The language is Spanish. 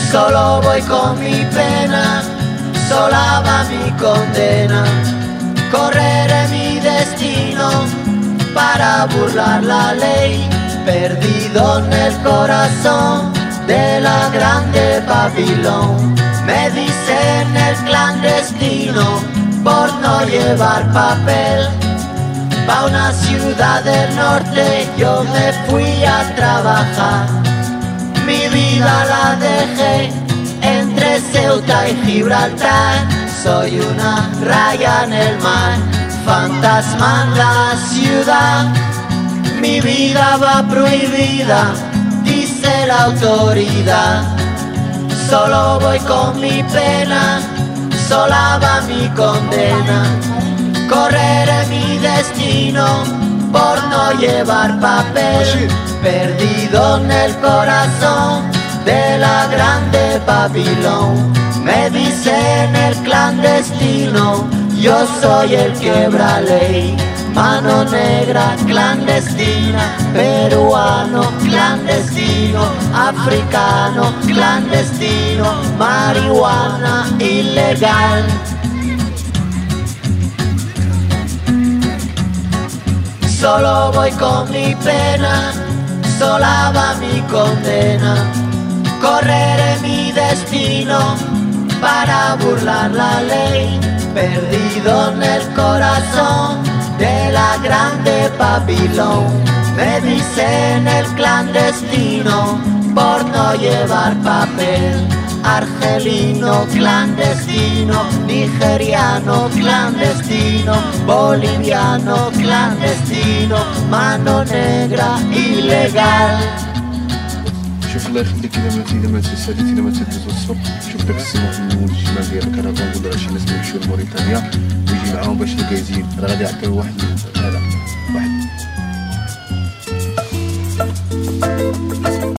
Solo voy con mi pena, sola va mi condena. Correré mi destino para burlar la ley, perdido en el corazón de la grande Babilón. Me dicen el clandestino por no llevar papel. Pa' una ciudad del norte yo me fui a trabajar. Mi vida la dejé entre Ceuta y Gibraltar. Soy una raya en el mar, fantasma en la ciudad. Mi vida va prohibida, dice la autoridad. Solo voy con mi pena, sola va mi condena. Correré mi destino por no llevar papel, perdido en el corazón de la grande Babilón. Me dicen el clandestino, yo soy el quebra ley. Mano negra clandestina, peruano clandestino, africano clandestino, marihuana ilegal. Solo voy con mi pena, sola va mi condena. Correré mi destino para burlar la ley, perdido en el corazón de la grande Babilón. Me dicen el clandestino por no llevar papel. Argelino clandestino, nigeriano clandestino, boliviano clandestino, mano negra ilegal. شوف الله يخليك اذا ما تساليتي اذا ما تهز الصوت شوف داك السماء في النموذج الشمال ديال الكرفان ولا شي ناس يمشيو لموريتانيا ويجي معاهم باش الكايزين راه غادي يعطيو واحد هذا واحد